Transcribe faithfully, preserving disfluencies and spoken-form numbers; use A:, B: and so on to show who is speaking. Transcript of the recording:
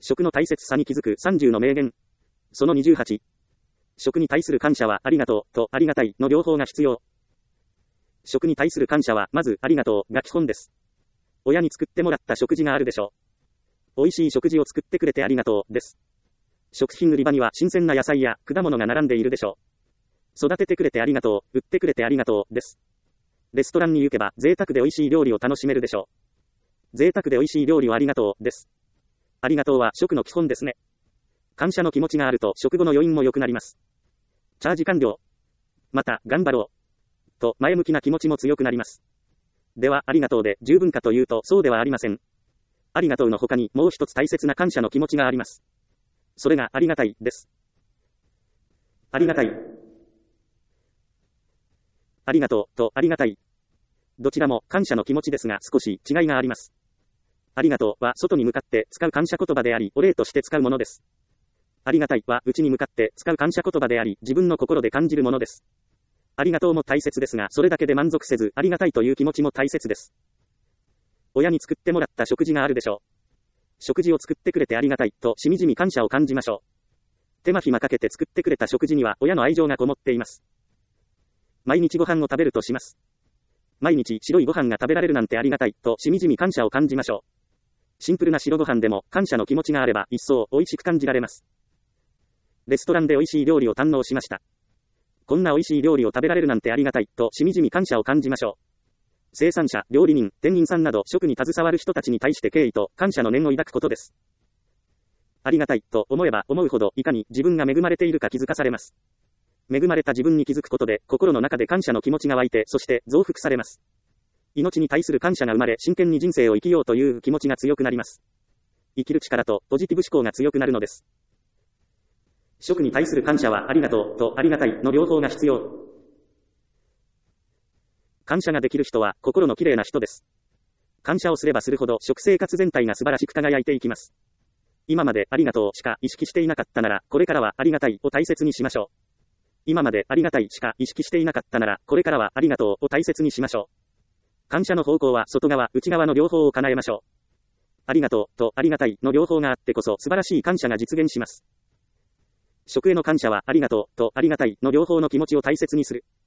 A: 食の大切さに気づくさんじゅうの名言。そのにじゅうはち。食に対する感謝はありがとうとありがたいの両方が必要。食に対する感謝はまずありがとうが基本です。親に作ってもらった食事があるでしょう。美味しい食事を作ってくれてありがとうです。食品売り場には新鮮な野菜や果物が並んでいるでしょう。育ててくれてありがとう、売ってくれてありがとうです。レストランに行けば贅沢で美味しい料理を楽しめるでしょう。贅沢で美味しい料理をありがとうです。ありがとうは食の基本ですね。感謝の気持ちがあると食後の余韻も良くなります。チャージ完了。また頑張ろう。と前向きな気持ちも強くなります。ではありがとうで十分かというとそうではありません。ありがとうの他にもう一つ大切な感謝の気持ちがあります。それがありがたいです。ありがたい。ありがとうとありがたい。どちらも感謝の気持ちですが少し違いがあります。ありがとうは外に向かって使う感謝言葉であり、お礼として使うものです。ありがたいは内に向かって使う感謝言葉であり、自分の心で感じるものです。ありがとうも大切ですが、それだけで満足せず、ありがたいという気持ちも大切です。親に作ってもらった食事があるでしょう。食事を作ってくれてありがたいとしみじみ感謝を感じましょう。手間暇かけて作ってくれた食事には親の愛情がこもっています。毎日ご飯を食べるとします。毎日白いご飯が食べられるなんてありがたいとしみじみ感謝を感じましょう。シンプルな白ご飯でも感謝の気持ちがあれば一層美味しく感じられます。レストランで美味しい料理を堪能しました。こんな美味しい料理を食べられるなんてありがたいとしみじみ感謝を感じましょう。生産者、料理人、店員さんなど食に携わる人たちに対して敬意と感謝の念を抱くことです。ありがたいと思えば思うほどいかに自分が恵まれているか気づかされます。恵まれた自分に気づくことで心の中で感謝の気持ちが湧いて、そして増幅されます。命に対する感謝が生まれ、真剣に人生を生きようという気持ちが強くなります。生きる力とポジティブ思考が強くなるのです。食に対する感謝はありがとうとありがたいの両方が必要。感謝ができる人は心の綺麗な人です。感謝をすればするほど食生活全体が素晴らしく輝いていきます。今までありがとうしか意識していなかったなら、これからはありがたいを大切にしましょう。今までありがたいしか意識していなかったなら、これからはありがとうを大切にしましょう。感謝の方向は外側、内側の両方を叶えましょう。ありがとうとありがたいの両方があってこそ素晴らしい感謝が実現します。食への感謝はありがとうとありがたいの両方の気持ちを大切にする。